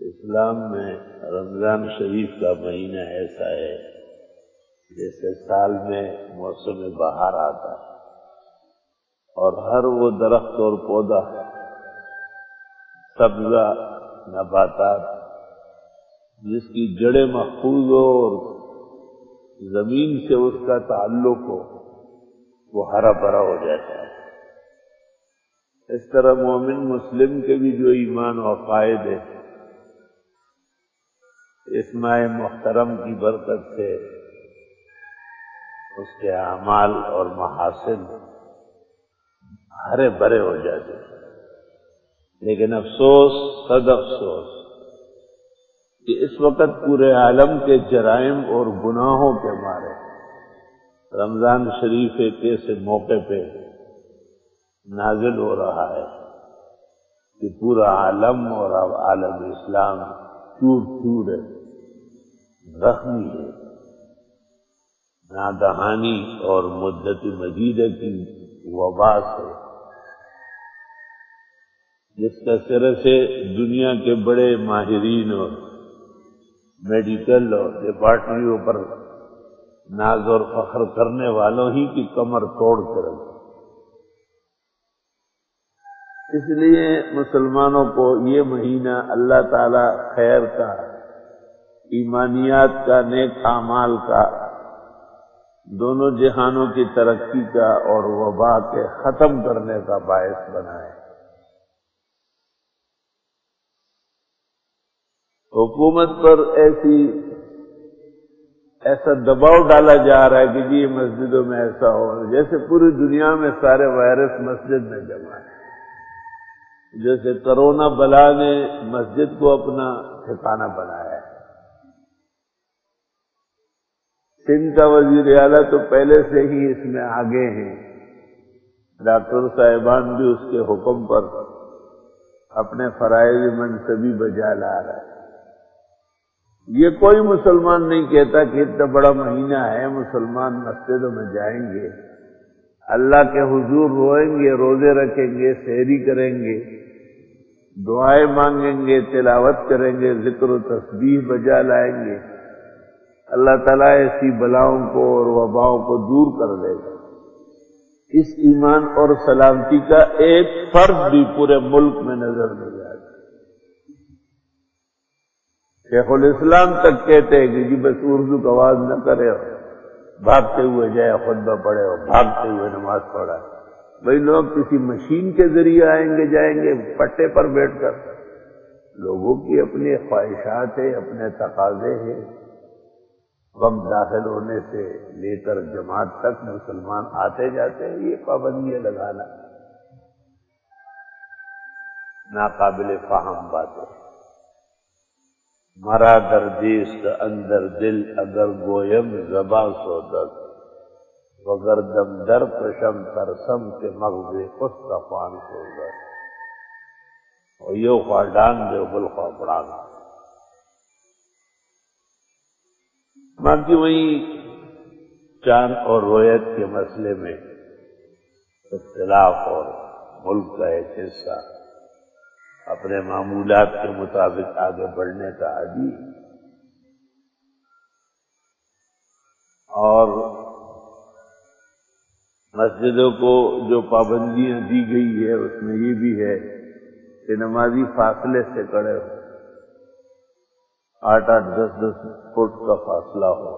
اسلام میں رمضان شریف کا مہینہ ایسا ہے جیسے سال میں موسم بہار آتا ہے اور ہر وہ درخت اور پودا سبزہ نباتات جس کی جڑیں محفوظ ہو اور زمین سے اس کا تعلق ہو وہ ہرا بھرا ہو جاتا ہے۔ اس طرح مومن مسلم کے بھی جو ایمان و عقائد ہے اس ماہ محترم کی برکت سے اس کے اعمال اور محاسن ہرے بھرے ہو جاتے ہیں۔ لیکن افسوس صد افسوس کہ اس وقت پورے عالم کے جرائم اور گناہوں کے مارے رمضان شریف ایک ایسے موقع پہ نازل ہو رہا ہے کہ پورا عالم اور عالم اسلام چور چور ہے، زخمی ہے، ناگہانی اور مدت مدیدہ کی وبا سے، جس کا سر سے دنیا کے بڑے ماہرین اور میڈیکل اور لیبارٹریوں پر ناز اور فخر کرنے والوں ہی کی کمر توڑ کر رکھی۔ اس لیے مسلمانوں کو یہ مہینہ اللہ تعالی خیر کا، ایمانیات کا، نیک اعمال کا، دونوں جہانوں کی ترقی کا اور وبا کے ختم کرنے کا باعث بنائے۔ حکومت پر ایسا دباؤ ڈالا جا رہا ہے کہ جی مسجدوں میں ایسا ہو، جیسے پوری دنیا میں سارے وائرس مسجد میں جمع ہے، جیسے کرونا بلا نے مسجد کو اپنا ٹھکانہ بنایا ہے۔ سندھ کا وزیر اعلیٰ تو پہلے سے ہی اس میں آگے ہیں، ڈاکٹر صاحبان بھی اس کے حکم پر اپنے فرائض منصبی بجا لا رہا ہے۔ یہ کوئی مسلمان نہیں کہتا کہ اتنا بڑا مہینہ ہے مسلمان مسجدوں میں جائیں گے، اللہ کے حضور روئیں گے، روزے رکھیں گے، سحری کریں گے، دعائیں مانگیں گے، تلاوت کریں گے، ذکر و تسبیح بجا لائیں گے، اللہ تعالیٰ ایسی بلاؤں کو اور وباؤں کو دور کر دے گا۔ اس ایمان اور سلامتی کا ایک فرد بھی پورے ملک میں نظر نہیں آتا۔ شیخ الاسلام تک کہتے ہیں کہ جی بس اردو کا آواز نہ کرے ہو، بھاگتے ہوئے جائے خطبہ پڑھے ہو، بھاگتے ہوئے نماز پڑھا۔ بھئی لوگ کسی مشین کے ذریعے آئیں گے جائیں گے پٹے پر بیٹھ کر؟ لوگوں کی اپنی خواہشات ہیں، اپنے تقاضے ہیں۔ وقت داخل ہونے سے لے کر جماعت تک مسلمان آتے جاتے ہیں، یہ پابندیاں لگانا ناقابل فہم بات ہے۔ مرا دردیست اندر دل اگر گویم زباں سودت وگر دم در پرشم ترسم کے مغز خستفان سودت اور یو خواڈان دے بل خواپڑان۔ باقی وہیں چاند اور رویت کے مسئلے میں اختلاف اور ملک کا ایک حصہ اپنے معمولات کے مطابق آگے بڑھنے کا عادی، اور مسجدوں کو جو پابندیاں دی گئی ہے اس میں یہ بھی ہے کہ نمازی فاصلے سے کھڑے ہو، 8-8 10-10 فٹ کا فاصلہ ہو۔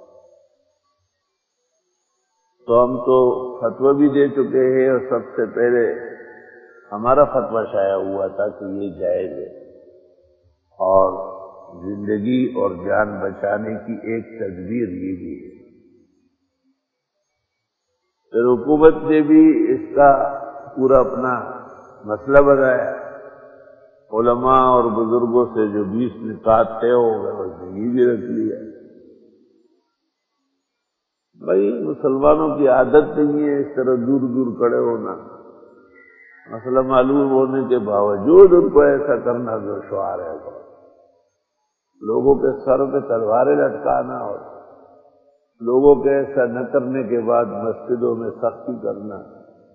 تو ہم تو فتویٰ بھی دے چکے ہیں اور سب سے پہلے ہمارا فتویٰ شائع ہوا تھا کہ یہ جائز ہے، اور زندگی اور جان بچانے کی ایک تدبیر یہ بھی ہے۔ پھر حکومت نے بھی اس کا پورا اپنا مسئلہ بتایا، علماء اور بزرگوں سے جو 20 نکات طے ہو گئے اس نے یہ بھی رکھ لیا۔ بھائی مسلمانوں کی عادت نہیں ہے اس طرح دور دور کھڑے ہونا، مسئلہ معلوم ہونے کے باوجود ان کو ایسا کرنا دشوار ہے۔ لوگوں کے سر پہ تلواریں لٹکانا اور لوگوں کے ایسا نہ کرنے کے بعد مسجدوں میں سختی کرنا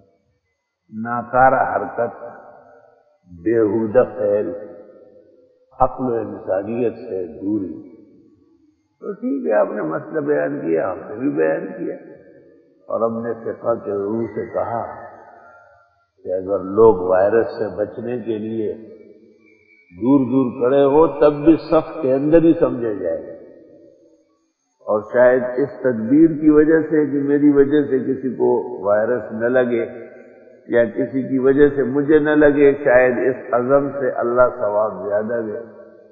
ناکارہ حرکت، بیہودہ فعل، عقل و انسانیت سے دوری۔ تو ٹھیک ہے، آپ نے مسئلہ بیان کیا، ہم نے بھی بیان کیا، اور ہم نے فقہ کے روح سے کہا کہ اگر لوگ وائرس سے بچنے کے لیے دور دور کھڑے ہو تب بھی صف کے اندر ہی سمجھے جائے گا، اور شاید اس تدبیر کی وجہ سے کہ میری وجہ سے کسی کو وائرس نہ لگے یا کسی کی وجہ سے مجھے نہ لگے، شاید اس عزم سے اللہ ثواب زیادہ دے۔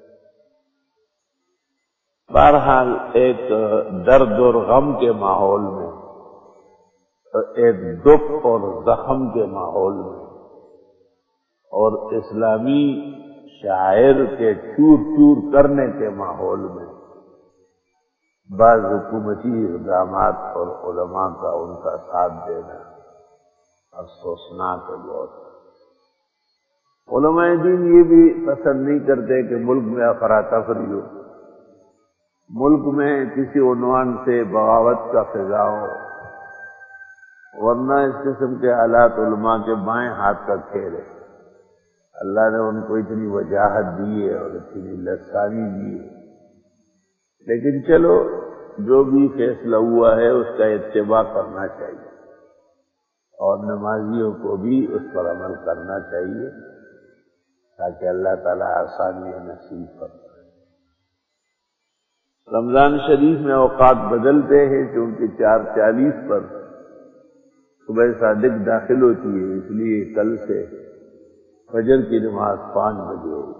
بہرحال ایک درد اور غم کے ماحول میں، ایک دکھ اور زخم کے ماحول میں، اور اسلامی شاعر کے چور چور کرنے کے ماحول میں بعض حکومتی اقدامات اور علماء کا ان کا ساتھ دینا افسوسناک ہے بہت۔ علماء دین یہ بھی پسند نہیں کرتے کہ ملک میں افراتفری ہو، ملک میں کسی عنوان سے بغاوت کا فضا ہو، ورنہ اس قسم کے حالات علماء کے بائیں ہاتھ کا کھیل ہے۔ اللہ نے ان کو اتنی وجاہت دی ہے اور اتنی لسانی دی ہے، لیکن چلو جو بھی فیصلہ ہوا ہے اس کا اتباع کرنا چاہیے، اور نمازیوں کو بھی اس پر عمل کرنا چاہیے تاکہ اللہ تعالیٰ آسانی نصیب فرمائے۔ رمضان شریف میں اوقات بدلتے ہیں، چونکہ 4:40 پر صبح صادق داخل ہوتی ہے، اس لیے کل سے فجر کی نماز 5 بجے ہوگی۔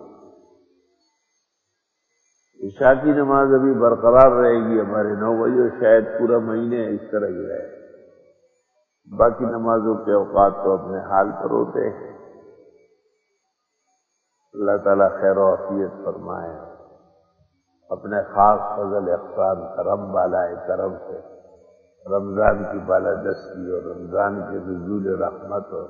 عشاء کی نماز ابھی برقرار رہے گی ہمارے 9 بجے، اور شاید پورا مہینے اس طرح ہی رہے۔ باقی نمازوں کے اوقات تو اپنے حال پر ہوتے ہیں۔ اللہ تعالیٰ خیر و عافیت فرمائے، اپنے خاص فضل احسان کرم بالائے کرم سے رمضان کی بالادستی اور رمضان کے نزول رحمت اور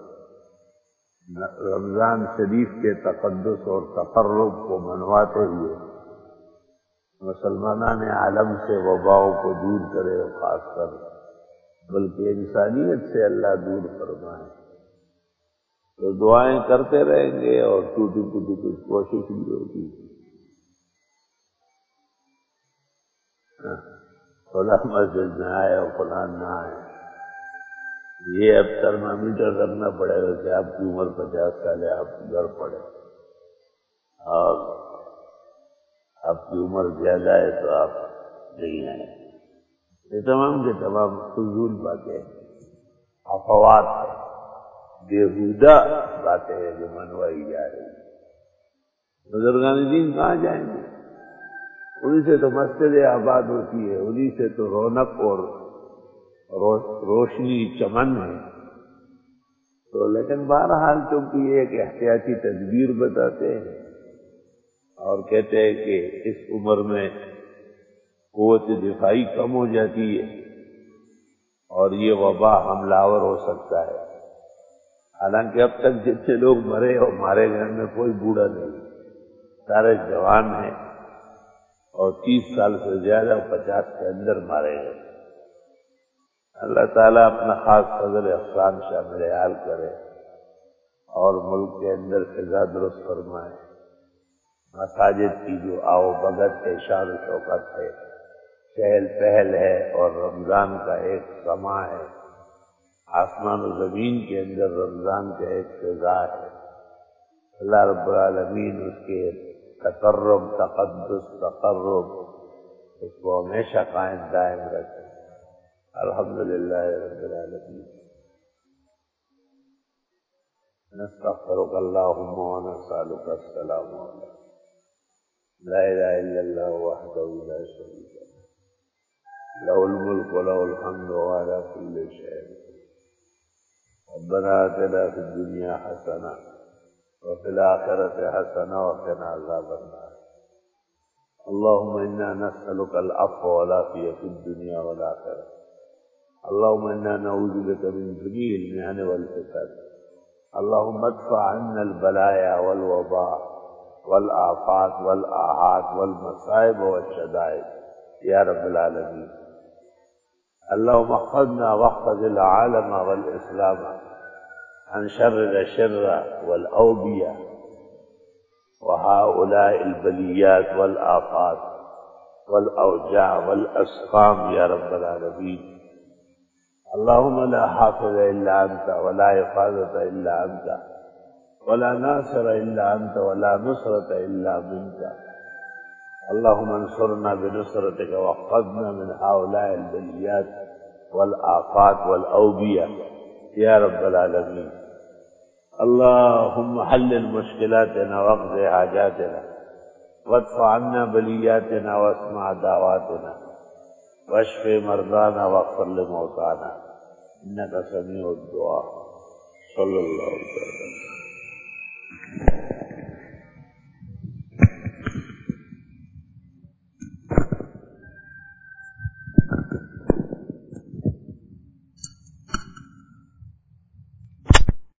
رمضان شریف کے تقدس اور تقرب کو منواتے ہوئے مسلمانان عالم سے وباؤں کو دور کرے، اور خاص کر بلکہ انسانیت سے اللہ دور فرمائے۔ تو دعائیں کرتے رہیں گے اور ٹوٹی ٹوٹی کچھ کوشش بھی ہوگی۔ فلاں مسجد میں آئے اور فلاں نہ آئے، یہ اب ترمامیٹر رکھنا پڑے گا کہ آپ کی عمر 50 سال ہے، آپ گھر پڑے، اور آپ کی عمر زیادہ ہے تو آپ نہیں آئے۔ یہ تمام کے تمام فضول باتیں، افوات ہیں، بےہودہ باتیں ہیں جو منوائی جا رہی ہیں۔ بزرگان دین کہاں جائیں گے؟ انہی سے تو مسجد آباد ہوتی ہے، انہی سے تو رونق اور روشنی چمن ہے۔ تو لیکن بہرحال چونکہ یہ ایک احتیاطی تدبیر بتاتے ہیں اور کہتے ہیں کہ اس عمر میں قوت دفاعی کم ہو جاتی ہے اور یہ وبا حملہ آور ہو سکتا ہے۔ حالانکہ اب تک جتنے لوگ مرے اور ہمارے گھر میں کوئی بوڑھا نہیں، سارے جوان ہیں، اور 30 سال سے زیادہ 50 کے اندر مارے گئے۔ اللہ تعالیٰ اپنا خاص فضل احسان شامل حال کرے اور ملک کے اندر فضا درست فرمائے۔ مساجد کی جو آؤ بھگت ہے، شان و شوکت ہے، چہل پہل ہے، اور رمضان کا ایک سما ہے، آسمان و زمین کے اندر رمضان کا ایک فضا ہے، اللہ رب العالمین اس کے تقرب، تقدس، تقرب اس کو ہمیشہ قائم دائم رکھے۔ الحمدللہ رب العالمین۔ نستغفرک اللہم ونسألک السلام علیکم۔ لا الہ الا اللہ وحدہ لا شریک لہ، لہ الملک ولہ الحمد وعلی کل شیء قدیر۔ ربنا آتنا فی الدنیا حسنہ وفی الآخرۃ حسنہ وقنا عذاب النار۔ اللہم انا نسألک العفو والعافیہ فی الدنیا والآخرہ۔ اللہم انا نعوذ بک من جمیع المحن والفتن۔ اللہم ادفع عنا البلایا والوباء والآفات والآحات والمصائب والشدائد یا رب العالمین۔ اللہم احفظنا واحفظ العالم والاسلام عن شر الاشرة والأوبية وهؤلاء البليات والآفات والأوجاع والأسقام يا رب العالمين. اللهم لا حافظ إلا أنت ولا حفاظة إلا أنت ولا ناصر إلا أنت ولا نصرة إلا منك. اللهم انصرنا بنصرتك واحفظنا من هؤلاء البليات والآفات والأوبية يا رب العالمين. اللهم حلل مشكلاتنا واقض حاجاتنا وادفع عنا بلياتنا واسمع دعواتنا واشف مرضانا واغفر لموتانا انك سميع الدعاء. صلی اللہ علیہ وسلم.